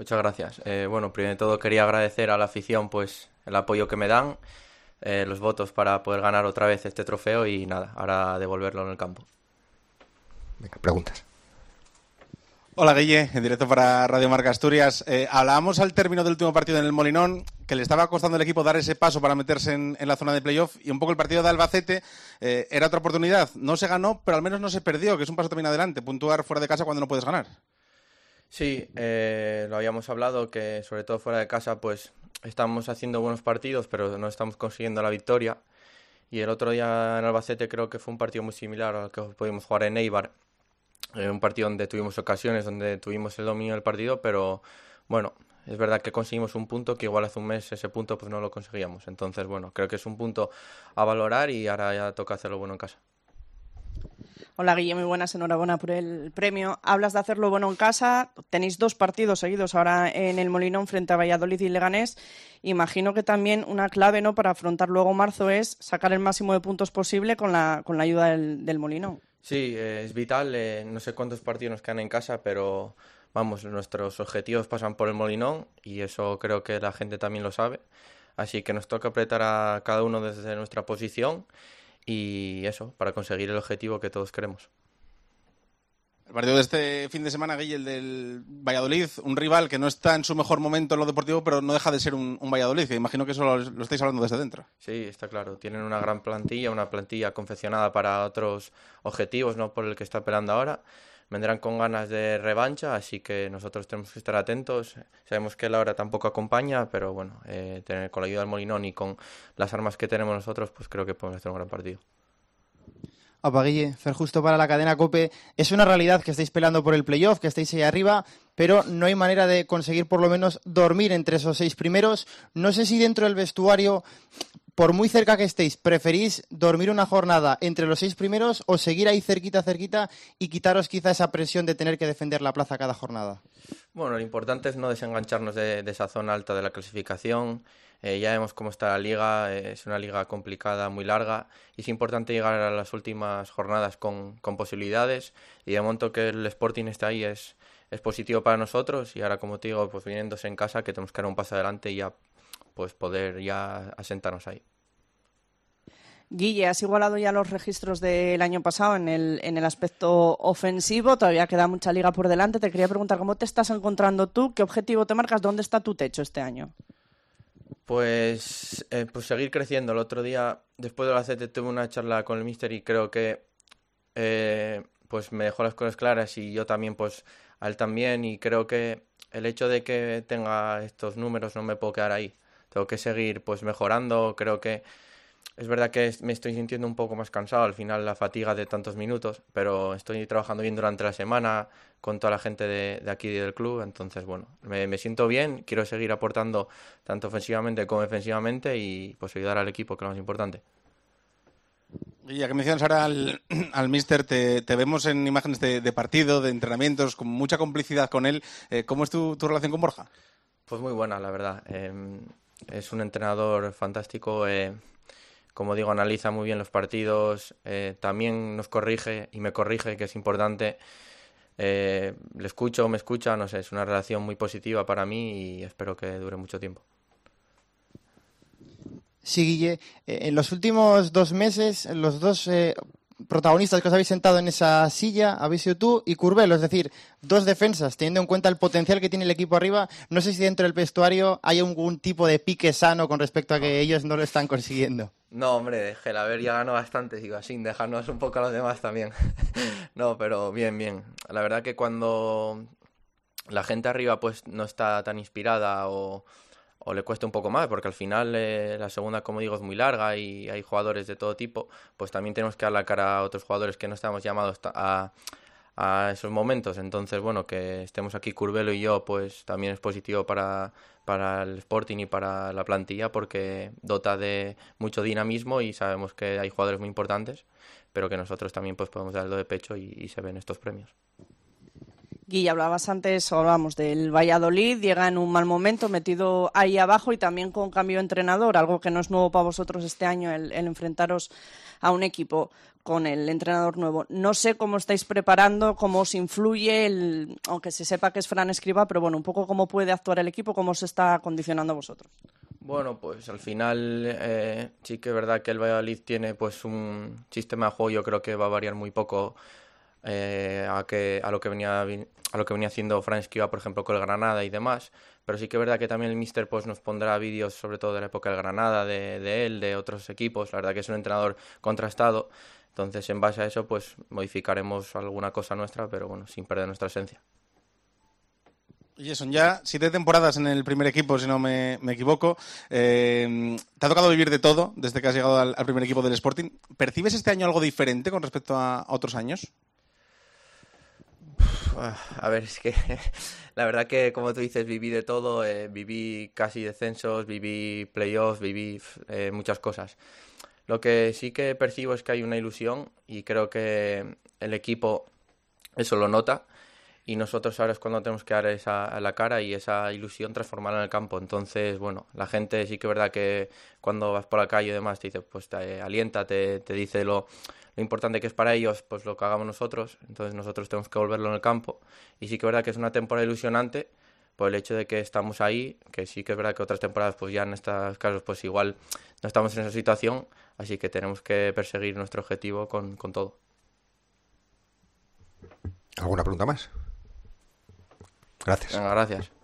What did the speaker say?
Muchas gracias. Bueno, primero de todo quería agradecer a la afición pues el apoyo que me dan, los votos para poder ganar otra vez este trofeo y nada, ahora devolverlo en el campo. Venga, preguntas. Hola Guille, en directo para Radio Marca Asturias. Hablábamos al término del último partido en el Molinón que le estaba costando al equipo dar ese paso para meterse en la zona de playoff y un poco el partido de Albacete era otra oportunidad. No se ganó, pero al menos no se perdió, que es un paso también adelante, puntuar fuera de casa cuando no puedes ganar. Sí, lo habíamos hablado que sobre todo fuera de casa pues estamos haciendo buenos partidos pero no estamos consiguiendo la victoria y el otro día en Albacete creo que fue un partido muy similar al que pudimos jugar en Eibar. Un partido donde tuvimos ocasiones, donde tuvimos el dominio del partido, pero bueno, es verdad que conseguimos un punto que igual hace un mes ese punto pues no lo conseguíamos. Entonces, bueno, creo que es un punto a valorar y ahora ya toca hacerlo bueno en casa. Hola Guille, muy buenas, enhorabuena por el premio. Hablas de hacerlo bueno en casa, tenéis 2 partidos seguidos ahora en el Molinón frente a Valladolid y Leganés. Imagino que también una clave, ¿no?, para afrontar luego marzo es sacar el máximo de puntos posible con la ayuda del Molinón. Sí, es vital, no sé cuántos partidos nos quedan en casa, pero vamos, nuestros objetivos pasan por el Molinón y eso creo que la gente también lo sabe. Así que nos toca apretar a cada uno desde nuestra posición y eso, para conseguir el objetivo que todos queremos. El partido de este fin de semana, Guille, el del Valladolid, un rival que no está en su mejor momento en lo deportivo, pero no deja de ser un Valladolid, que imagino que eso lo estáis hablando desde dentro. Sí, está claro. Tienen una gran plantilla, una plantilla confeccionada para otros objetivos, no por el que está peleando ahora. Vendrán con ganas de revancha, así que nosotros tenemos que estar atentos. Sabemos que la hora tampoco acompaña, pero bueno, con la ayuda del Molinón y con las armas que tenemos nosotros, pues creo que podemos hacer un gran partido. Opa, Guille, Fer Justo para la cadena COPE. Es una realidad que estáis peleando por el playoff, que estáis ahí arriba, pero no hay manera de conseguir por lo menos dormir entre esos 6 primeros. No sé si dentro del vestuario, por muy cerca que estéis, preferís dormir una jornada entre los 6 primeros o seguir ahí cerquita y quitaros quizá esa presión de tener que defender la plaza cada jornada. Bueno, lo importante es no desengancharnos de esa zona alta de la clasificación. Ya vemos cómo está la liga, es una liga complicada, muy larga, y es importante llegar a las últimas jornadas con posibilidades, y de momento que el Sporting está ahí es positivo para nosotros, y ahora, como te digo, pues viniéndose en casa, que tenemos que dar un paso adelante y ya pues poder ya asentarnos ahí. Guille, has igualado ya los registros del año pasado en el aspecto ofensivo, todavía queda mucha liga por delante. Te quería preguntar cómo te estás encontrando tú, qué objetivo te marcas, dónde está tu techo este año. Pues seguir creciendo. El otro día, después del Albacete, tuve una charla con el míster y creo que pues me dejó las cosas claras y yo también, pues a él también, y creo que el hecho de que tenga estos números no me puedo quedar ahí. Tengo que seguir pues mejorando. Creo que es verdad que me estoy sintiendo un poco más cansado al final, la fatiga de tantos minutos, pero estoy trabajando bien durante la semana con toda la gente de aquí del club, entonces bueno, me siento bien, quiero seguir aportando tanto ofensivamente como defensivamente y pues ayudar al equipo, que es lo más importante. Y ya que mencionas ahora al míster, te vemos en imágenes de partido, de entrenamientos, con mucha complicidad con él. ¿Cómo es tu relación con Borja? Pues muy buena, la verdad. Es un entrenador fantástico. Como digo, analiza muy bien los partidos, también nos corrige y me corrige, que es importante. Le escucho, me escucha, no sé, es una relación muy positiva para mí y espero que dure mucho tiempo. Sí, Guille, en los últimos 2 meses, los 2 protagonistas que os habéis sentado en esa silla habéis sido tú y Curbelo, es decir, 2 defensas, teniendo en cuenta el potencial que tiene el equipo arriba. No sé si dentro del vestuario hay algún tipo de pique sano con respecto a que ellos no lo están consiguiendo. No, hombre, Gelaber ya ganó bastante, digo así, dejarnos un poco a los demás también. No, pero bien, bien. La verdad que cuando la gente arriba pues no está tan inspirada o le cuesta un poco más, porque al final la segunda, como digo, es muy larga y hay jugadores de todo tipo, pues también tenemos que dar la cara a otros jugadores que no estamos llamados a esos momentos. Entonces, bueno, que estemos aquí Curbelo y yo, pues también es positivo para el Sporting y para la plantilla, porque dota de mucho dinamismo y sabemos que hay jugadores muy importantes, pero que nosotros también pues podemos darlo de pecho y se ven estos premios. Guille, hablabas antes, hablamos del Valladolid, llega en un mal momento, metido ahí abajo y también con cambio de entrenador, algo que no es nuevo para vosotros este año, el enfrentaros a un equipo con el entrenador nuevo. No sé cómo estáis preparando, cómo os influye, aunque se sepa que es Fran Escribá, pero bueno, un poco cómo puede actuar el equipo, cómo se está condicionando a vosotros. Bueno, pues al final sí que es verdad que el Valladolid tiene pues un sistema de juego, yo creo que va a variar muy poco a lo que venía haciendo Fran Escribá, por ejemplo, con el Granada y demás, pero sí que es verdad que también el míster pues nos pondrá vídeos sobre todo de la época del Granada, de él, de otros equipos. La verdad que es un entrenador contrastado, entonces en base a eso pues modificaremos alguna cosa nuestra, pero bueno, sin perder nuestra esencia. Oye, son ya 7 temporadas en el primer equipo, si no me equivoco. Te ha tocado vivir de todo desde que has llegado al primer equipo del Sporting. ¿Percibes este año algo diferente con respecto a otros años? A ver, es que la verdad que, como tú dices, viví de todo, viví casi descensos, viví playoffs, viví muchas cosas. Lo que sí que percibo es que hay una ilusión y creo que el equipo eso lo nota y nosotros ahora es cuando tenemos que dar a la cara y esa ilusión transformarla en el campo. Entonces, bueno, la gente sí que es verdad que cuando vas por la calle y demás te dice, pues te alienta, te dice lo importante que es para ellos, pues lo que hagamos nosotros. Entonces nosotros tenemos que volverlo en el campo. Y sí que es verdad que es una temporada ilusionante por el hecho de que estamos ahí, que sí que es verdad que otras temporadas pues ya en estos casos pues igual no estamos en esa situación, así que tenemos que perseguir nuestro objetivo con todo. ¿Alguna pregunta más? Gracias. Venga, gracias.